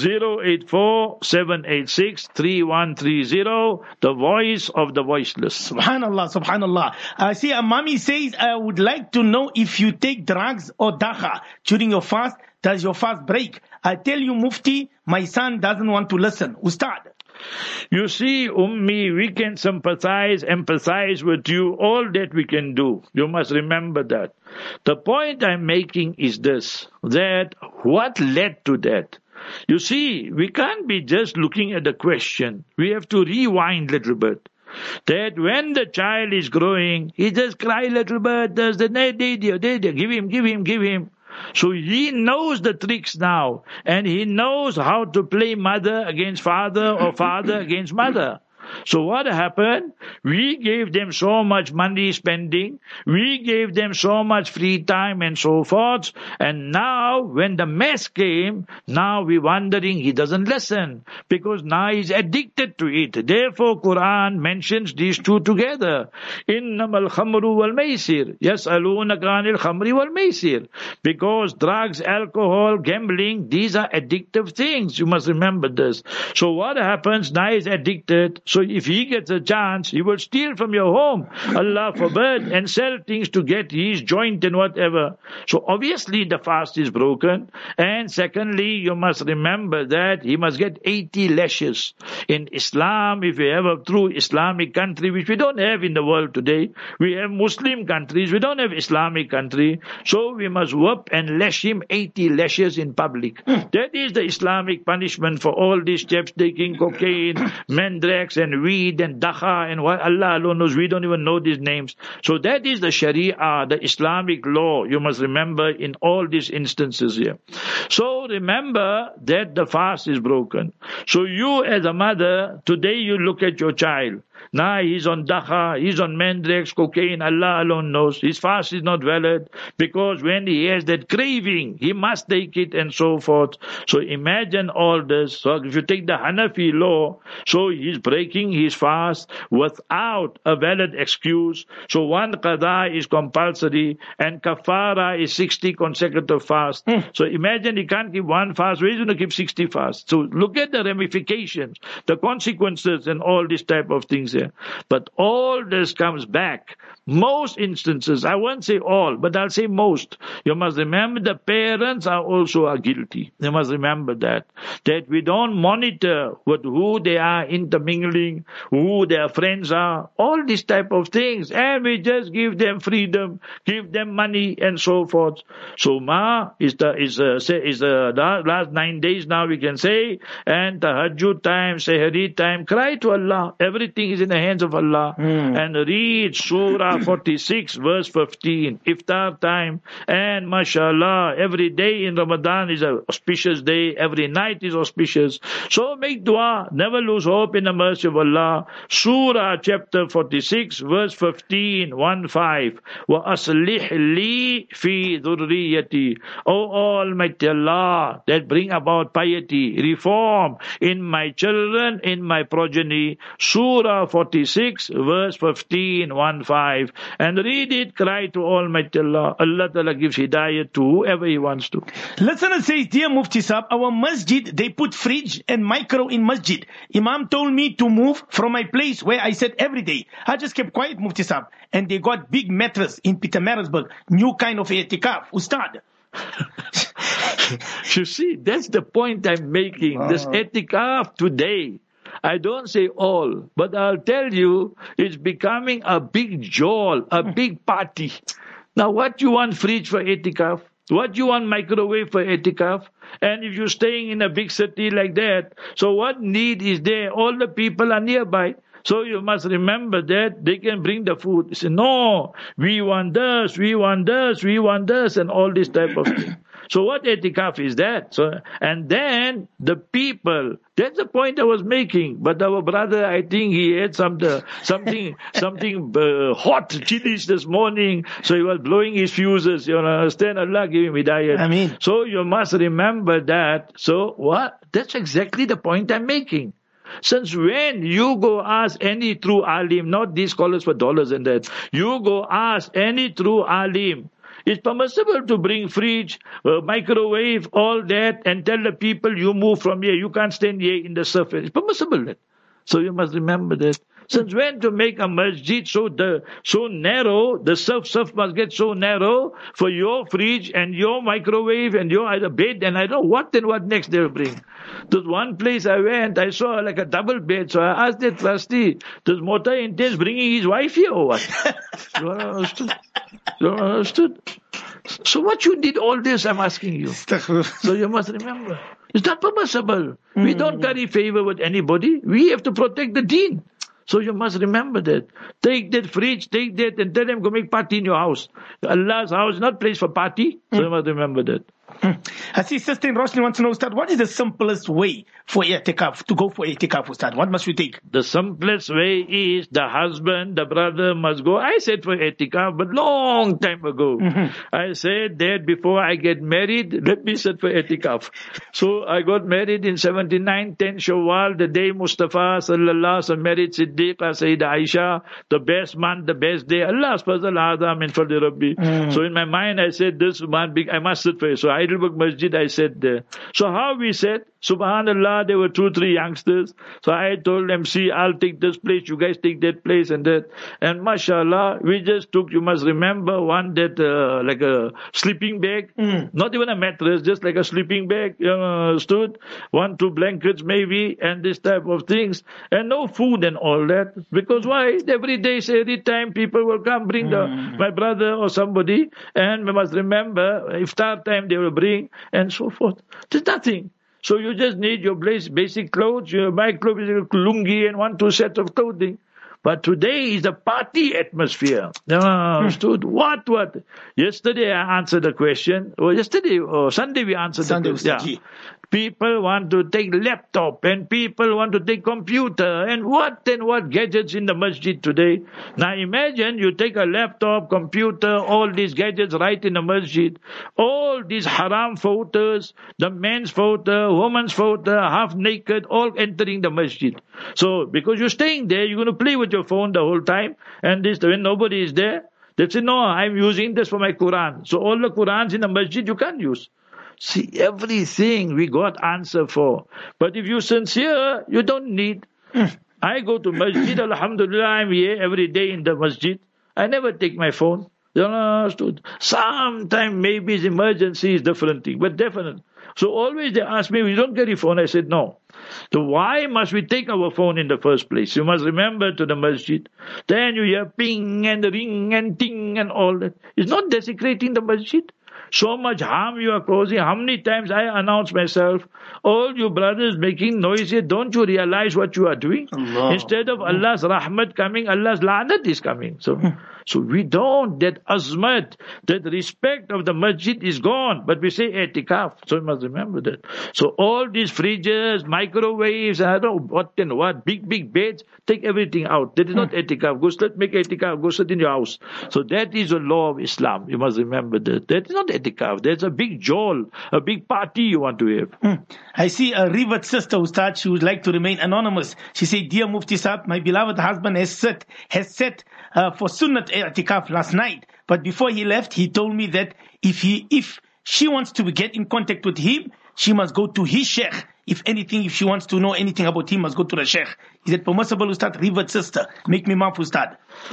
084-786-3130, the voice of the voiceless. Subhanallah. See, a mommy says, I would like to know if you take drugs or dacha during your fast, does your fast break? I tell you, Mufti, my son doesn't want to listen. Ustad. You see, Ummi, we can empathize with you, all that we can do. You must remember that. The point I'm making is this, that what led to that? You see, we can't be just looking at the question. We have to rewind a little bit. That when the child is growing, he just cry a little bit, give him. So he knows the tricks now, and he knows how to play mother against father or father against mother. So what happened? We gave them so much money spending, we gave them so much free time and so forth, and now when the mess came, now we're wondering he doesn't listen, because now he's addicted to it. Therefore Quran mentions these two together. Innamal khamru wal maisir, yas'alunaka anil khamri wal maisir. Because drugs, alcohol, gambling, these are addictive things. You must remember this. So what happens? Now he's addicted. So if he gets a chance, he will steal from your home, Allah forbid, and sell things to get his joint and whatever. So obviously the fast is broken. And secondly, you must remember that he must get 80 lashes. In Islam, if you have a true Islamic country, which we don't have in the world today, we have Muslim countries, we don't have Islamic country, so we must whoop and lash him 80 lashes in public. That is the Islamic punishment for all these steps, taking cocaine, mandrax, and weed and dacha and what Allah alone knows. We don't even know these names. So that is the Sharia, the Islamic law. You must remember in all these instances here. So remember that the fast is broken. So you as a mother, today you look at your child. Now he's on dacha, he's on mandrax, cocaine, Allah alone knows. His fast is not valid, because when he has that craving, he must take it and so forth. So imagine all this. So if you take the Hanafi law, so he's breaking his fast without a valid excuse. So one qada is compulsory, and kafara is 60 consecutive fasts. So imagine he can't keep one fast, where he's going to keep 60 fasts. So look at the ramifications, the consequences and all this type of things. things there. But all this comes back. Most instances, I won't say all, but I'll say most. You must remember the parents are guilty. You must remember that we don't monitor with who they are intermingling, who their friends are, all these type of things, and we just give them freedom, give them money, and so forth. So Ma is the last 9 days now we can say, and Tahajjud time, Sehri time, cry to Allah. Everything is in the hands of Allah, and read Surah 46 verse 15, iftar time, and mashallah, every day in Ramadan is an auspicious day, every night is auspicious. So make dua, never lose hope in the mercy of Allah. Surah chapter 46 verse 15, 1-5, wa aslih li fi dhurriyyati. O Almighty Allah, that bring about piety, reform in my children, in my progeny. Surah 46 verse 15, 1-5. And read it, cry to Almighty Allah. Allah Ta'ala gives hidayah to whoever He wants to. Listener says, dear Mufti Sahib, our masjid, they put fridge and micro in masjid. Imam told me to move from my place where I sat every day. I just kept quiet, Mufti Sahib. And they got big mattress in Pietermaritzburg. New kind of i'tikaf. Ustad. You see, that's the point I'm making. This i'tikaf today, I don't say all, but I'll tell you, it's becoming a big jol, a big party. Now, what you want fridge for i'tikaf? What you want microwave for i'tikaf? And if you're staying in a big city like that, so what need is there? All the people are nearby. So you must remember that they can bring the food. They say, no, we want this, we want this, we want this, and all this type of thing. So what i'tikaf is that? So, and then the people, that's the point I was making. But our brother, I think he had something hot chilies this morning. So he was blowing his fuses. You understand? Allah give him hidayah. I mean. So you must remember that. So what? That's exactly the point I'm making. Since when you go ask any true alim, not these scholars for dollars and that, you go ask any true alim, it's permissible to bring fridge, microwave, all that, and tell the people you move from here, you can't stand here in the surface. It's permissible that. So you must remember that. Since when to make a masjid so narrow, the surf must get so narrow for your fridge and your microwave and your either bed and I don't know what and what next they'll bring. There's one place I went, I saw like a double bed, so I asked the trustee, does Mota intends bringing his wife here or what? You understood? You understood? So what you did all this, I'm asking you. So you must remember. It's not permissible. We don't carry favor with anybody. We have to protect the deen. So you must remember that. Take that fridge, take that, and tell them go make party in your house. Allah's house is not place for party. So you must remember that. I see Sister Roshni wants to know, Ustad, what is the simplest way for i'tikaf, to go for i'tikaf, Ustad? What must we take? The simplest way is the husband, the brother must go. I said for i'tikaf, but long time ago. I said that before I get married, let me sit for i'tikaf. So I got married in 79, 10 Shawwal, the day Mustafa sallallahu alaihi wasallam married Siddiqa Sayyidah Aisha, the best month, the best day. Allah's fazal azam min fadli Rabbi. So in my mind I said this one big, I must sit for it. So Heidelberg Masjid, I said there. So how we said, Subhanallah, there were 2-3 youngsters. So I told them, see, I'll take this place, you guys take that place and that. And mashallah, we just took, you must remember, one that, like a sleeping bag, not even a mattress, just like a sleeping bag, stood, 1-2 blankets maybe, and this type of things. And no food and all that. Because why? Every day, every time people will come, bring my brother or somebody, and we must remember, iftar time they will bring, and so forth. There's nothing. So you just need your basic clothes, your microwave, lungi, and 1-2 sets of clothing. But today is a party atmosphere. Understood? What? Yesterday I answered the question. Or yesterday or Sunday we answered the question. Yeah. People want to take laptop and people want to take computer and what gadgets in the masjid today. Now imagine you take a laptop, computer, all these gadgets right in the masjid. All these haram photos, the men's photo, woman's photo, half naked, all entering the masjid. So because you're staying there, you're going to play with your phone the whole time. And this when nobody is there, they say, no, I'm using this for my Quran. So all the Qurans in the masjid you can't use. See, everything we got answer for. But if you're sincere, you don't need. I go to masjid, alhamdulillah, I'm here every day in the masjid. I never take my phone. Sometimes maybe it's emergency is different thing, but definitely. So always they ask me, we don't carry phone. I said, no. So why must we take our phone in the first place? You must remember to the masjid. Then you hear ping and ring and ting and all that. It's not desecrating the masjid. So much harm you are causing. How many times I announce myself, all you brothers making noise here, don't you realize what you are doing? Allah. Instead of Allah's rahmat coming, Allah's la'nat is coming. So we don't, that azmat, that respect of the masjid is gone. But we say i'tikaf. So you must remember that. So all these fridges, microwaves, I don't know what, big beds, take everything out. That is not i'tikaf. Make i'tikaf, go sit in your house. So that is the law of Islam. You must remember that. That is not i'tikaf. There's a big jol, a big party you want to have. I see a Rivat sister, Ustad, she would like to remain anonymous. She said, dear Mufti Saab, my beloved husband has set for Sunnat i'tikaf last night. But before he left, he told me that if she wants to get in contact with him, she must go to his sheikh. If she wants to know anything about him, must go to the sheikh. Is it permissible, Ustad? Rivat sister, make me maaf, Ustad.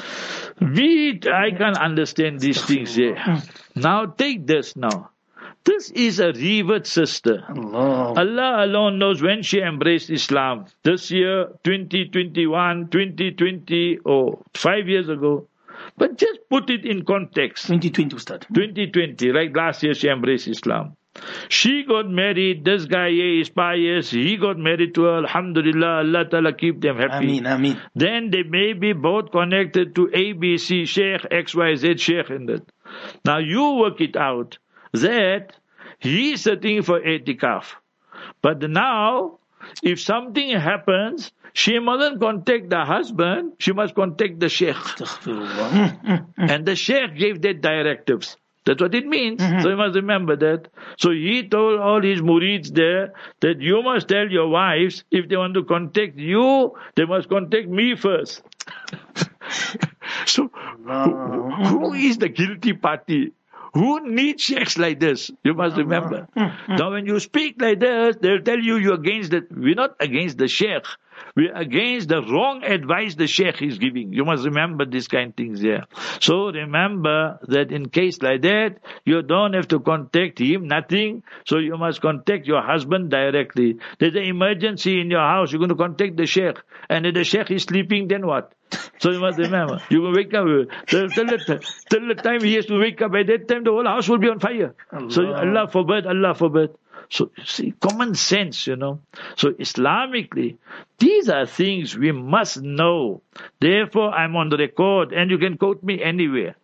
I can't understand these things here. Now take this now. This is a Rivat sister. Allah alone knows when she embraced Islam. This year, 2021, 2020, or 5 years ago. But just put it in context. 2020, Ustad. 2020, right? Last year she embraced Islam. She got married. This guy here is pious. He got married to her. Alhamdulillah. Allah Ta'ala keep them happy. Ameen. Then they may be both connected to ABC, Sheikh, XYZ, Sheikh in that. Now you work it out that he's sitting for i'tikaf. But now, if something happens, she mustn't contact the husband, she must contact the sheikh. And the sheikh gave that directives. That's what it means. So you must remember that. So he told all his murids there that you must tell your wives, if they want to contact you, they must contact me first. So who is the guilty party? Who needs sheikhs like this? You must remember. Now when you speak like this, they'll tell you're against that. We're not against the sheikh. We're against the wrong advice the sheikh is giving. You must remember these kind of things here. So remember that in case like that, you don't have to contact him, nothing. So you must contact your husband directly. There's an emergency in your house, you're going to contact the sheikh. And if the sheikh is sleeping, then what? So you must remember, you will wake up till the time he has to wake up. By that time, the whole house will be on fire. Allah. So Allah forbid. So see, common sense, So Islamically, these are things we must know. Therefore, I'm on the record, and you can quote me anywhere.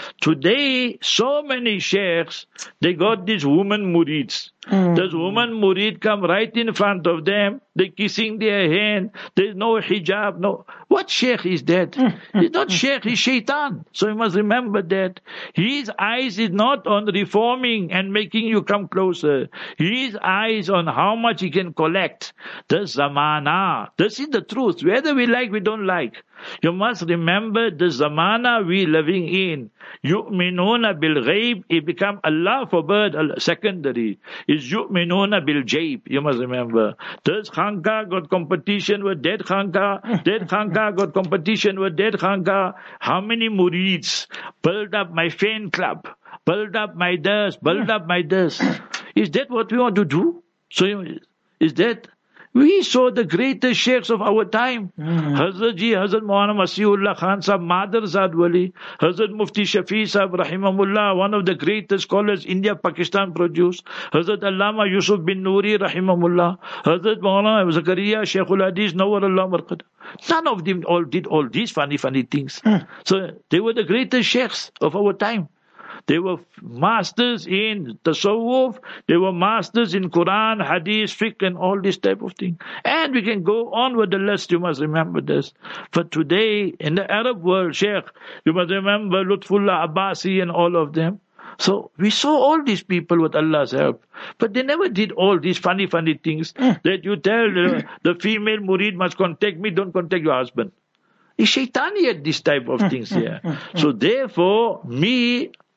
Today, so many sheikhs, they got these woman murids. This woman murid come right in front of them, they kissing their hand, there's no hijab, no. What sheikh is that? He's not sheikh, he's shaitan. So you must remember that. His eyes is not on reforming and making you come closer. His eyes on how much he can collect. The zamana. This is the truth. Whether we like, we don't like. You must remember the zamana we living in. Yu'minuna bil ghaib, it become Allah forbid secondary. Is yu'minuna bil jaib. You must remember. This khanka got competition with that khanka. That khanka got competition with that khanka. How many murids build up my fan club? Build up my this, build up my this. Is that what we want to do? So is that? We saw the greatest sheikhs of our time. Hazrat Maulana Masihullah Khan Sahab, Madar Zad Wali, Hazrat Mufti Shafi Sahab, Rahimahullah, one of the greatest scholars India, Pakistan produced, Hazrat Allama Yusuf bin Noori, Rahimahullah, Hazrat Maulana Zakaria, Sheikhul Hadith, Nawwarullah Marqad. None of them all did all these funny things. So they were the greatest sheikhs of our time. They were masters in tasawwuf, they were masters in Quran, Hadith, fiqh and all this type of thing. And we can go on with the list, you must remember this. But today, in the Arab world, Sheikh, you must remember Lutfullah Abbasi and all of them. So we saw all these people with Allah's help. But they never did all these funny things that you tell the female murid must contact me, don't contact your husband. It's shaitaniyat, this type of things here. So therefore, me,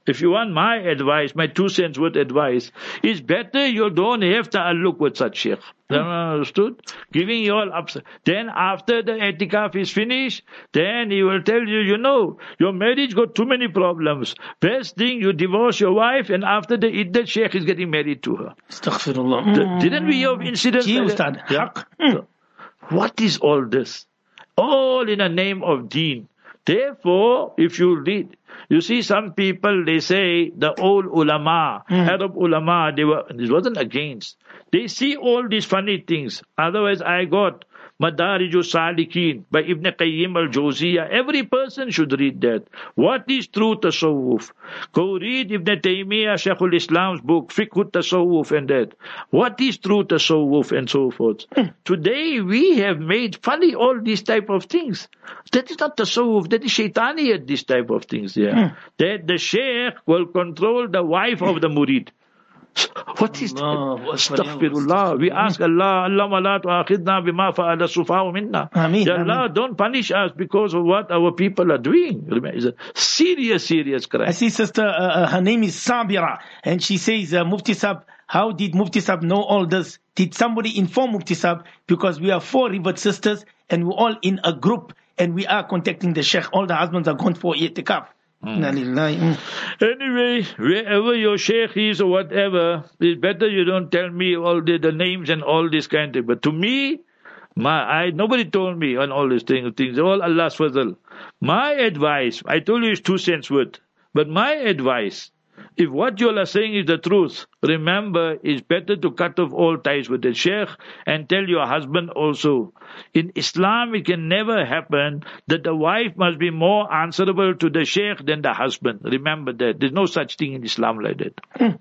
if you want my advice, my 2 cents worth advice, it's better you don't have ta'alluq with such sheikh. Understood? Giving you all upset. Then after the etikaf is finished, then he will tell you, your marriage got too many problems. Best thing, you divorce your wife, and after the iddat, sheikh is getting married to her. Astaghfirullah. Didn't we have incidents? Ustad. So, what is all this? All in the name of deen. Therefore, if you read, you see some people, they say the old ulama, Arab ulama, this wasn't against. They see all these funny things. Otherwise, I got Madarijus Salikin by Ibn Qayyim al-Jawziyah. Every person should read that. What is true tasawwuf? Go read Ibn Taymiyyah, Shaykhul Islam's book, Fiqh Tasawwuf and that. What is true tasawwuf and so forth. Today we have made funny all these type of things. That is not tasawwuf, that is shaitaniyat, this type of things there. That the sheikh will control the wife of the murid. What is that? Astaghfirullah. We ask Allah, Allahumma la tu'akhidna bima fa'ala sufa'u minna. Allah, don't punish us because of what our people are doing. It's a serious, serious crime. I see sister, her name is Sabira, and she says, Mufti Sab, how did Mufti Sab know all this? Did somebody inform Mufti Sab? Because we are 4 Rivat sisters, and we're all in a group, and we are contacting the sheikh. All the husbands are gone for itikaf. Anyway, wherever your sheikh is or whatever, it's better you don't tell me all the names and all this kind of thing. But to me, nobody told me on all these things, all Allah's fazl. My advice, I told you it's 2 cents worth, but my advice, if what you all are saying is the truth, remember, it's better to cut off all ties with the sheikh and tell your husband also. In Islam, it can never happen that the wife must be more answerable to the sheikh than the husband. Remember that. There's no such thing in Islam like that.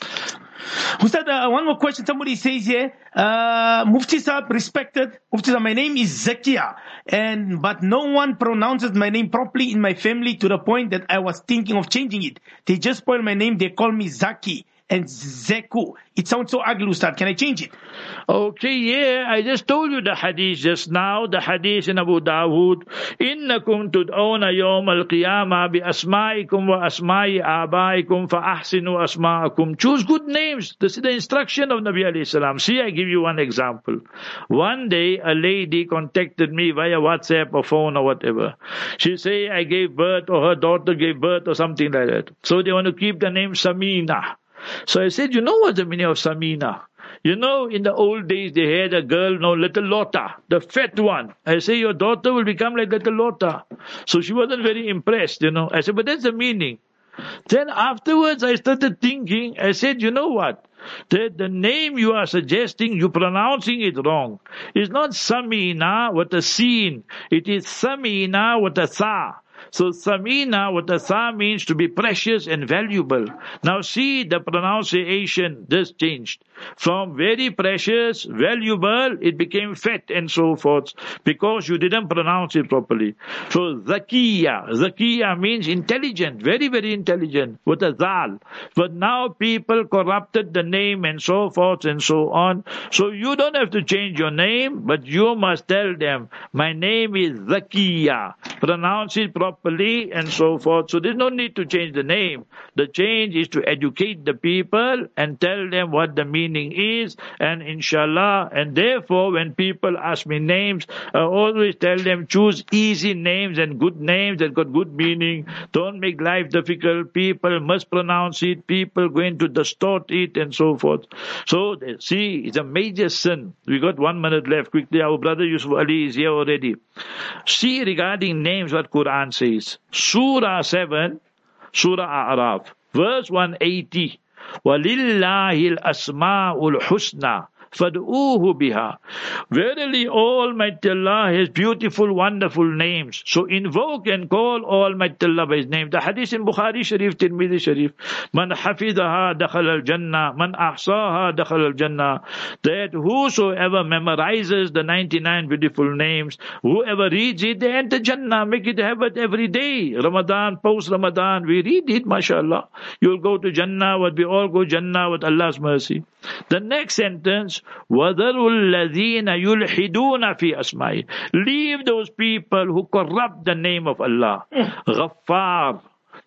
Ustad, one more question. Somebody says here, Mufti Sahib, respected. Mufti Sahib, my name is Zakia, but no one pronounces my name properly in my family to the point that I was thinking of changing it. They just spoil my name. They call me Zaki and Zeku. It sounds so ugly, Ustad. Can I change it? Okay, yeah, I just told you the hadith just now, the hadith in Abu Dawood. Innakum tud'awna yawm al-qiyamah bi asma'ikum wa asma'i abaikum fa ahsinu asma'akum. Choose good names. This is the instruction of Nabi alayhi salam. See, I give you one example. One day, a lady contacted me via WhatsApp or phone or whatever. She say, I gave birth, or her daughter gave birth, or something like that. So they want to keep the name Samina. So I said, you know what's the meaning of Samina? In the old days, they had a girl, little Lotta, the fat one. I say, your daughter will become like little Lotta. So she wasn't very impressed, I said, but that's the meaning. Then afterwards, I started thinking, I said, you know what? The name you are suggesting, you're pronouncing it wrong. It's not Samina with a sin. It is Samina with a sa. So Samina with a sa means to be precious and valuable. Now see the pronunciation, this changed. From very precious, valuable, it became fat and so forth because you didn't pronounce it properly. So Zakiya means intelligent, very, very intelligent with a zal. But now people corrupted the name and so forth and so on. So you don't have to change your name, but you must tell them, my name is Zakiya. Pronounce it properly and so forth. So there's no need to change the name. The change is to educate the people and tell them what the meaning is, and inshallah, and therefore when people ask me names, I always tell them choose easy names and good names that got good meaning. Don't make life difficult. People must pronounce it. People going to distort it and so forth. So see, it's a major sin. We got 1 minute left. Quickly, our brother Yusuf Ali is here already. See regarding names what Quran says. Surah 7, Surah A'raf, verse 180. وَلِلَّهِ الْأَسْمَاءُ الْحُسْنَى فَادْعُوهُ بِهَا. Verily, Almighty Allah has beautiful, wonderful names. So invoke and call Almighty Allah by His name. The hadith in Bukhari Sharif, Tirmidhi Sharif. Man hafidhaha dakhal al-jannah, man ahsaha dakhal al-jannah. That whosoever memorizes the 99 beautiful names, whoever reads it, they enter Jannah. Make it habit every day. Ramadan, post-Ramadan, we read it, mashallah. You'll go to Jannah, but we all go Jannah with Allah's mercy. The next sentence, وَذَرُوا الَّذِينَ يُلْحِدُونَ فِي أَسْمَائِهِ. Leave those people who corrupt the name of Allah. Ghaffar.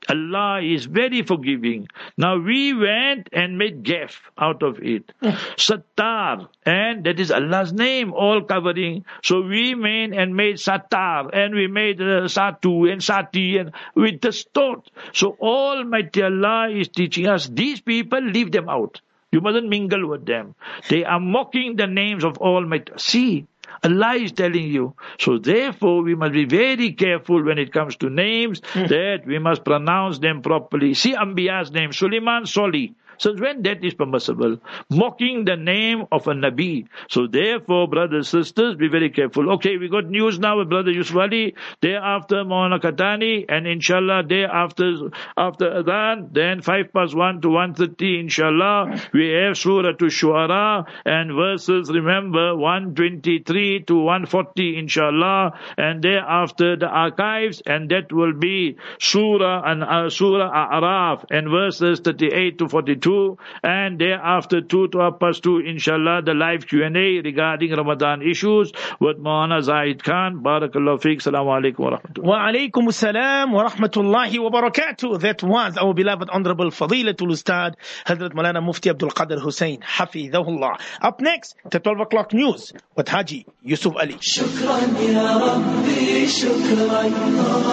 Allah is very forgiving. Now we went and made Gaf out of it. Sattar, and that is Allah's name, all covering. So we made Sattar, and we made Satu and Sati, and we distort. So Almighty Allah is teaching us, these people, leave them out. You mustn't mingle with them. They are mocking the names of Almighty. See, Allah is telling you. So therefore, we must be very careful when it comes to names, that we must pronounce them properly. See Anbiya's name, Suleiman Soli. Since when that is permissible? Mocking the name of a Nabi. So therefore, brothers, sisters, be very careful. Okay, we got news now with Brother Yusuf Ali. Day after Maulana Katani, and inshallah, day after Adhan, then 1:05 to 1:30, inshallah, we have Surah to Shu'ara, and verses, remember, 123 to 140, inshallah, and thereafter the archives, and that will be Surah A'raf, and verses 38 to 42. And thereafter 2 to 2:30, inshallah, the live Q&A regarding Ramadan issues with Maulana Zahid Khan. Barakallahu feek. Assalamu alaikum wa rahmatullah. Wa alaikum assalam wa rahmatullahi wa barakatuh. That was our beloved Honorable Fadilatul Ustad Hazrat Maulana Mufti Abdul Qadir Hussain Hafidhahullah. Up next, the 12 o'clock news with Haji Yusuf Ali. Shukran ya Rabbi, shukran.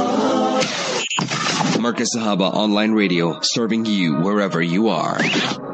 Marcus Sahaba Online Radio, serving you wherever you are.